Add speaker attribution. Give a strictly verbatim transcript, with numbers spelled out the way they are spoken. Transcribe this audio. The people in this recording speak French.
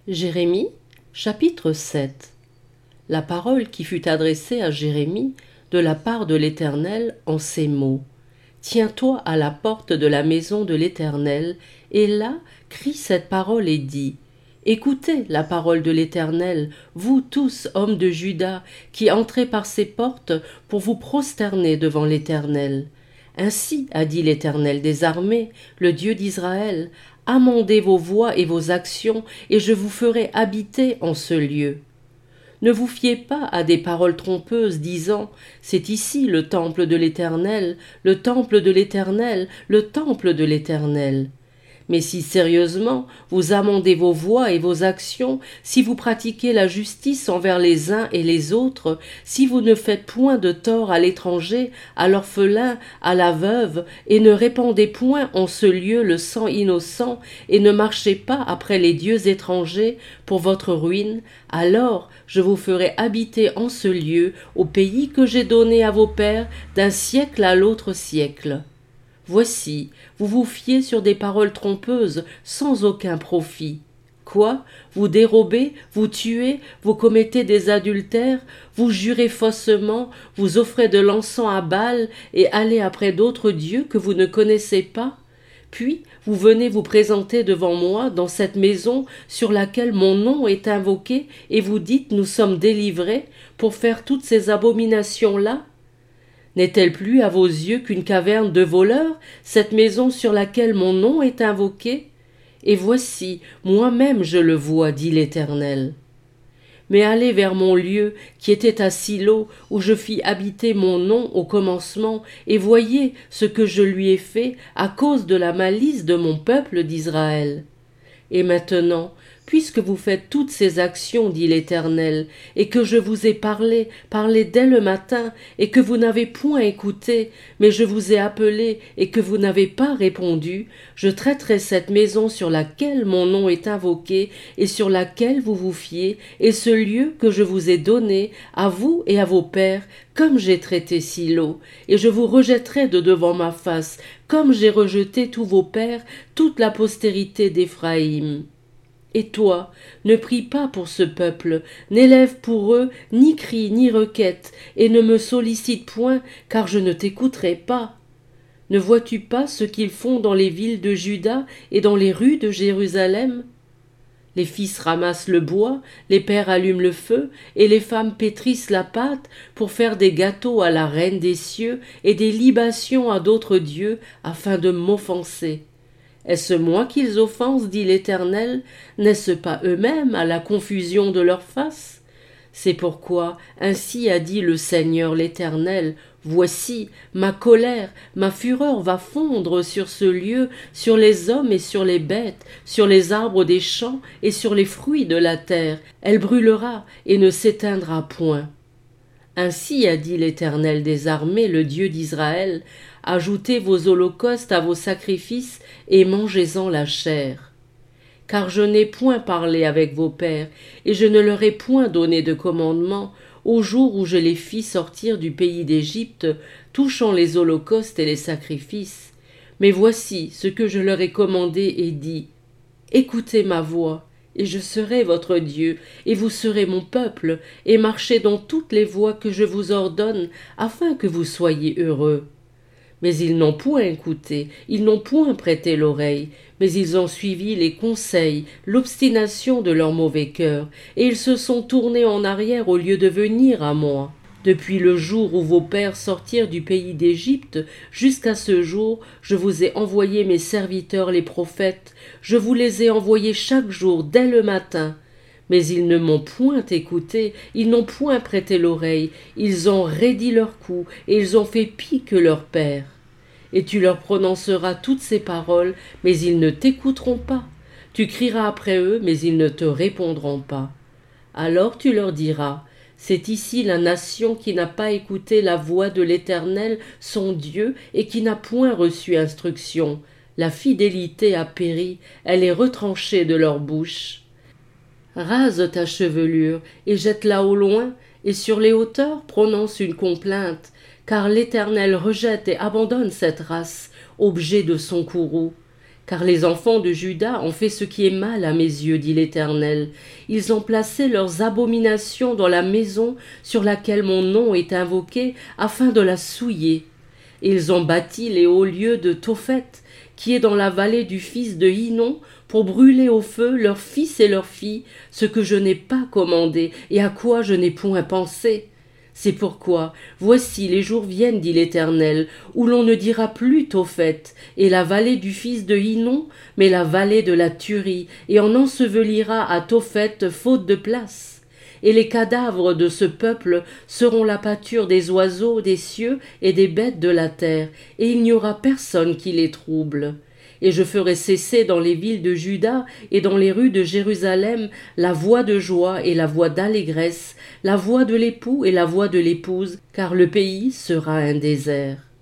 Speaker 1: Jérémie, chapitre sept. La parole qui fut adressée à Jérémie de la part de l'Éternel en ces mots. Tiens-toi à la porte de la maison de l'Éternel, et là crie cette parole et dis. Écoutez la parole de l'Éternel, vous tous, hommes de Juda, qui entrez par ces portes pour vous prosterner devant l'Éternel. Ainsi a dit l'Éternel des armées, le Dieu d'Israël, amendez vos voies et vos actions, et je vous ferai habiter en ce lieu. Ne vous fiez pas à des paroles trompeuses disant « C'est ici le temple de l'Éternel, le temple de l'Éternel, le temple de l'Éternel ». Mais si sérieusement vous amendez vos voies et vos actions, si vous pratiquez la justice envers les uns et les autres, si vous ne faites point de tort à l'étranger, à l'orphelin, à la veuve, et ne répandez point en ce lieu le sang innocent, et ne marchez pas après les dieux étrangers pour votre ruine, alors je vous ferai habiter en ce lieu, au pays que j'ai donné à vos pères, d'un siècle à l'autre siècle. Voici, vous vous fiez sur des paroles trompeuses sans aucun profit. Quoi? Vous dérobez, vous tuez, vous commettez des adultères, vous jurez faussement, vous offrez de l'encens à Baal et allez après d'autres dieux que vous ne connaissez pas? Puis vous venez vous présenter devant moi dans cette maison sur laquelle mon nom est invoqué et vous dites « Nous sommes délivrés » pour faire toutes ces abominations-là? N'est-elle plus à vos yeux qu'une caverne de voleurs, cette maison sur laquelle mon nom est invoqué? Et voici, moi-même je le vois, dit l'Éternel. Mais allez vers mon lieu, qui était à Silo, où je fis habiter mon nom au commencement, et voyez ce que je lui ai fait à cause de la malice de mon peuple d'Israël. Et maintenant, puisque vous faites toutes ces actions, dit l'Éternel, et que je vous ai parlé, parlé dès le matin, et que vous n'avez point écouté, mais je vous ai appelé, et que vous n'avez pas répondu, je traiterai cette maison sur laquelle mon nom est invoqué, et sur laquelle vous vous fiez, et ce lieu que je vous ai donné, à vous et à vos pères, comme j'ai traité Silo, et je vous rejetterai de devant ma face, comme j'ai rejeté tous vos pères, toute la postérité d'Éphraïm. Et toi, ne prie pas pour ce peuple, n'élève pour eux ni cri ni requête, et ne me sollicite point, car je ne t'écouterai pas. Ne vois-tu pas ce qu'ils font dans les villes de Juda et dans les rues de Jérusalem? Les fils ramassent le bois, les pères allument le feu, et les femmes pétrissent la pâte pour faire des gâteaux à la reine des cieux et des libations à d'autres dieux, afin de m'offenser. Est-ce moi qu'ils offensent, dit l'Éternel? N'est-ce pas eux-mêmes à la confusion de leur face? C'est pourquoi, ainsi a dit le Seigneur l'Éternel, voici, ma colère, ma fureur va fondre sur ce lieu, sur les hommes et sur les bêtes, sur les arbres des champs et sur les fruits de la terre. Elle brûlera et ne s'éteindra point. Ainsi a dit l'Éternel des armées, le Dieu d'Israël, ajoutez vos holocaustes à vos sacrifices et mangez-en la chair. Car je n'ai point parlé avec vos pères, et je ne leur ai point donné de commandement au jour où je les fis sortir du pays d'Égypte, touchant les holocaustes et les sacrifices. Mais voici ce que je leur ai commandé et dit. Écoutez ma voix, et je serai votre Dieu, et vous serez mon peuple, et marchez dans toutes les voies que je vous ordonne, afin que vous soyez heureux. Mais ils n'ont point écouté, ils n'ont point prêté l'oreille, mais ils ont suivi les conseils, l'obstination de leur mauvais cœur, et ils se sont tournés en arrière au lieu de venir à moi. Depuis le jour où vos pères sortirent du pays d'Égypte, jusqu'à ce jour, je vous ai envoyé mes serviteurs les prophètes, je vous les ai envoyés chaque jour dès le matin. Mais ils ne m'ont point écouté, ils n'ont point prêté l'oreille, ils ont raidi leur cou, et ils ont fait pis que leurs pères. Et tu leur prononceras toutes ces paroles, mais ils ne t'écouteront pas. Tu crieras après eux, mais ils ne te répondront pas. Alors tu leur diras, c'est ici la nation qui n'a pas écouté la voix de l'Éternel, son Dieu, et qui n'a point reçu instruction. La fidélité a péri, elle est retranchée de leur bouche. Rase ta chevelure et jette-la au loin, et sur les hauteurs prononce une complainte, car l'Éternel rejette et abandonne cette race, objet de son courroux. Car les enfants de Juda ont fait ce qui est mal à mes yeux, dit l'Éternel. Ils ont placé leurs abominations dans la maison sur laquelle mon nom est invoqué, afin de la souiller. Ils ont bâti les hauts lieux de Tophet, qui est dans la vallée du fils de Hinnom, pour brûler au feu leurs fils et leurs filles, ce que je n'ai pas commandé et à quoi je n'ai point pensé. C'est pourquoi, voici les jours viennent, dit l'Éternel, où l'on ne dira plus Tophet et la vallée du fils de Hinnom, mais la vallée de la tuerie, et on ensevelira à Tophet faute de place. Et les cadavres de ce peuple seront la pâture des oiseaux des cieux et des bêtes de la terre, et il n'y aura personne qui les trouble. Et je ferai cesser dans les villes de Juda et dans les rues de Jérusalem la voix de joie et la voix d'allégresse, la voix de l'époux et la voix de l'épouse, car le pays sera un désert.